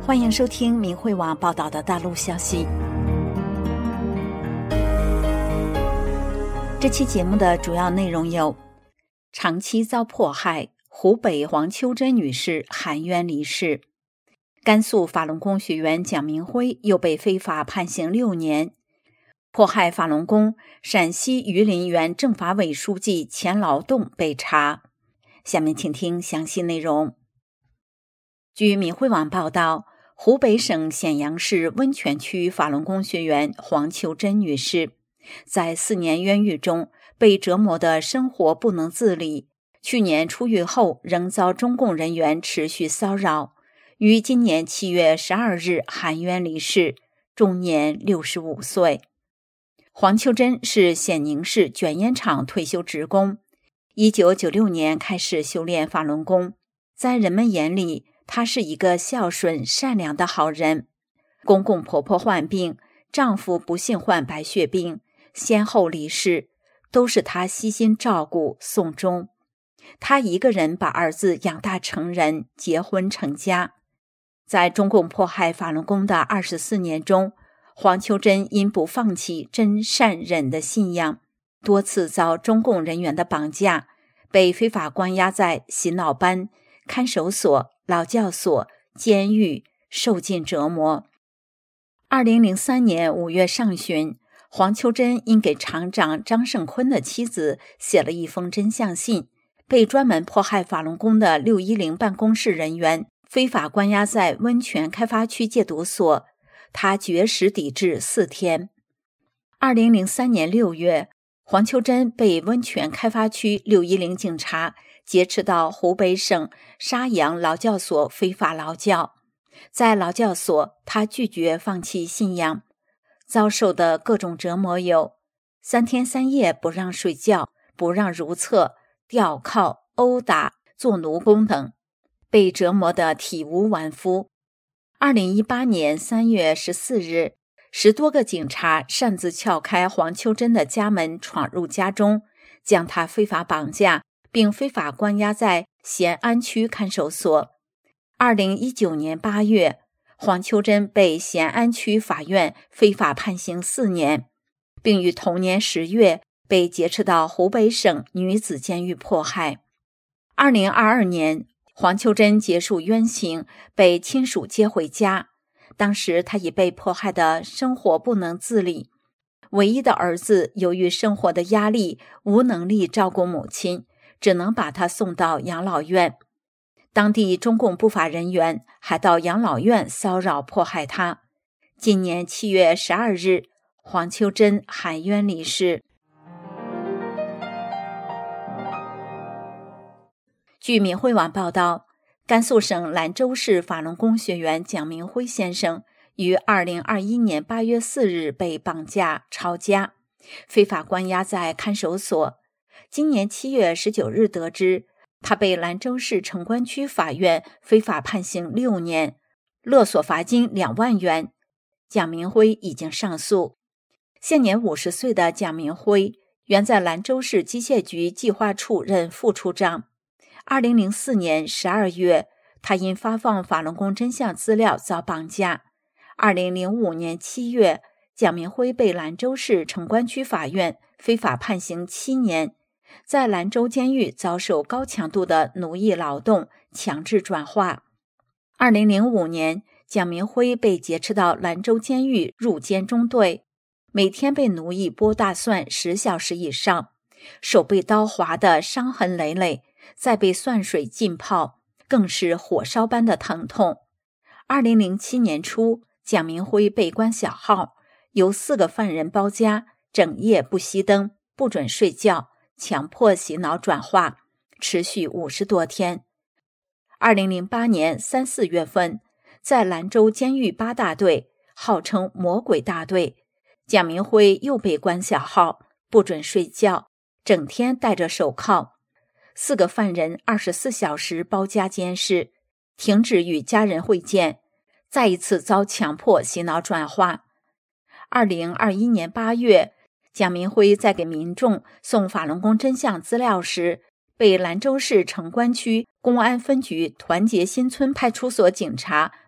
欢迎收听明慧网报道的大陆消息。这期节目的主要内容有：长期遭迫害，湖北黄秋珍女士含冤离世；甘肃法轮功学员蒋明辉又被非法判刑6年；迫害法轮功陕西榆林原政法委书记钱劳栋被查。下面请听详细内容。据明慧网报道，湖北省咸阳市温泉区法轮功学员黄秋珍女士在4年冤狱中被折磨的生活不能自理，去年出狱后仍遭中共人员持续骚扰，于今年7月12日含冤离世，终年65岁。黄秋珍是咸宁市卷烟厂退休职工，1996年开始修炼法轮功，在人们眼里她是一个孝顺善良的好人。公公婆婆患病，丈夫不幸患白血病，先后离世，都是她悉心照顾送终。她一个人把儿子养大成人，结婚成家。在中共迫害法轮功的24年中，黄秋珍因不放弃真善忍的信仰，多次遭中共人员的绑架，被非法关押在洗脑班、看守所、劳教所、监狱，受尽折磨。2003年5月上旬，黄秋珍因给厂长张胜坤的妻子写了一封真相信，被专门迫害法轮功的610办公室人员非法关押在温泉开发区戒毒所，他绝食抵制4天。2003年6月，黄秋珍被温泉开发区610警察劫持到湖北省沙洋劳教所非法劳教。在劳教所，他拒绝放弃信仰，遭受的各种折磨有3天3夜不让睡觉，不让如厕、吊铐、殴打、做奴工等，被折磨得体无完肤。2018年3月14日，10多个警察擅自撬开黄秋珍的家门，闯入家中，将她非法绑架，并非法关押在咸安区看守所。2019年8月，黄秋珍被咸安区法院非法判刑4年，并于同年10月被劫持到湖北省女子监狱迫害。2022年，黄秋珍结束冤刑，被亲属接回家。当时她已被迫害的生活不能自理，唯一的儿子由于生活的压力无能力照顾母亲，只能把她送到养老院。当地中共不法人员还到养老院骚扰迫害她。今年7月12日，黄秋珍含冤离世。据明慧网报道，甘肃省兰州市法轮功学员蒋明辉先生于2021年8月4日被绑架抄家，非法关押在看守所。今年7月19日得知，他被兰州市城关区法院非法判刑6年，勒索罚金2万元。蒋明辉已经上诉。现年50岁的蒋明辉原在兰州市机械局计划处任副处长。2004年12月，他因发放法轮功真相资料遭绑架。2005年7月，蒋明辉被兰州市城关区法院非法判刑7年，在兰州监狱遭受高强度的奴役劳动，强制转化。2005年，蒋明辉被劫持到兰州监狱入监中队，每天被奴役剥大蒜10小时以上，手被刀划得伤痕累累，再被蒜水浸泡，更是火烧般的疼痛。2007年初，蒋明辉被关小号，由4个犯人包夹，整夜不熄灯，不准睡觉，强迫洗脑转化，持续50多天。2008年3、4月份，在兰州监狱8大队，号称魔鬼大队，蒋明辉又被关小号，不准睡觉，整天戴着手铐，4个犯人24小时包夹监视，停止与家人会见，再一次遭强迫洗脑转化。2021年8月，蒋明辉在给民众送法轮功真相资料时，被兰州市城关区公安分局团结新村派出所警察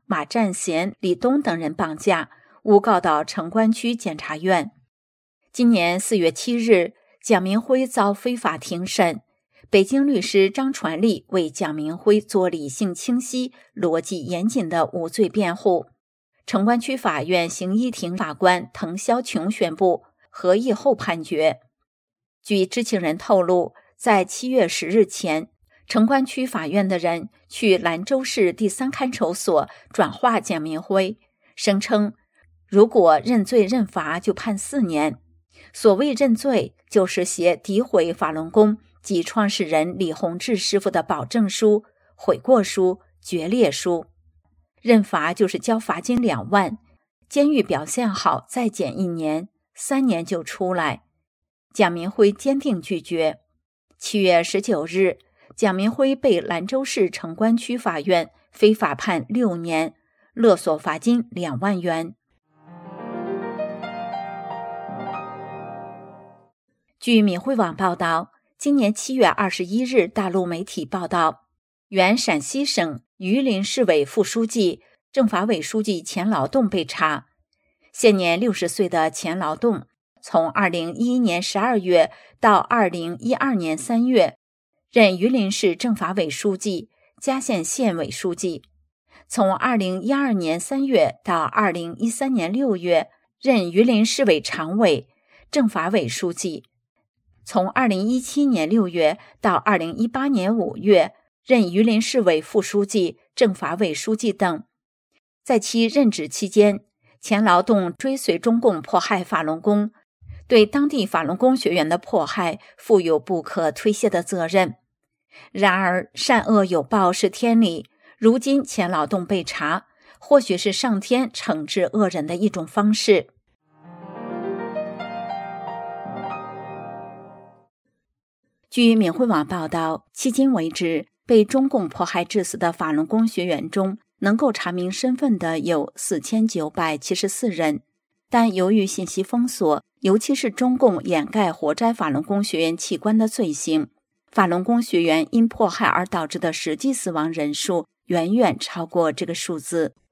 马占贤、李东等人绑架，诬告到城关区检察院。今年4月7日，蒋明辉遭非法庭审。北京律师张传利为蒋明辉做理性清晰、逻辑严谨的无罪辩护。城关区法院刑一庭法官滕霄琼宣布合议后判决。据知情人透露，在7月10日前，城关区法院的人去兰州市第3看守所转化蒋明辉，声称如果认罪认罚就判4年。所谓认罪，就是写诋毁法轮功及创始人李洪志师傅的保证书、悔过书、决裂书。认罚就是交罚金2万，监狱表现好再减1年，3年就出来。蒋明辉坚定拒绝。7月19日，蒋明辉被兰州市城关区法院非法判6年，勒索罚金2万元。据闽汇网报道，今年7月21日，大陆媒体报道，原陕西省榆林市委副书记、政法委书记钱劳动被查。现年60岁的钱劳动，从2011年12月到2012年3月，任榆林市政法委书记、嘉县县委书记；从2012年3月到2013年6月，任榆林市委常委、政法委书记；从2017年6月到2018年5月，任榆林市委副书记、政法委书记等。在其任职期间，钱劳动追随中共迫害法轮功，对当地法轮功学员的迫害负有不可推卸的责任。然而，善恶有报是天理，如今钱劳动被查，或许是上天惩治恶人的一种方式。据闽汇网报道，迄今为止，被中共迫害致死的法轮功学员中，能够查明身份的有4974人，但由于信息封锁，尤其是中共掩盖活摘法轮功学员器官的罪行，法轮功学员因迫害而导致的实际死亡人数远远超过这个数字。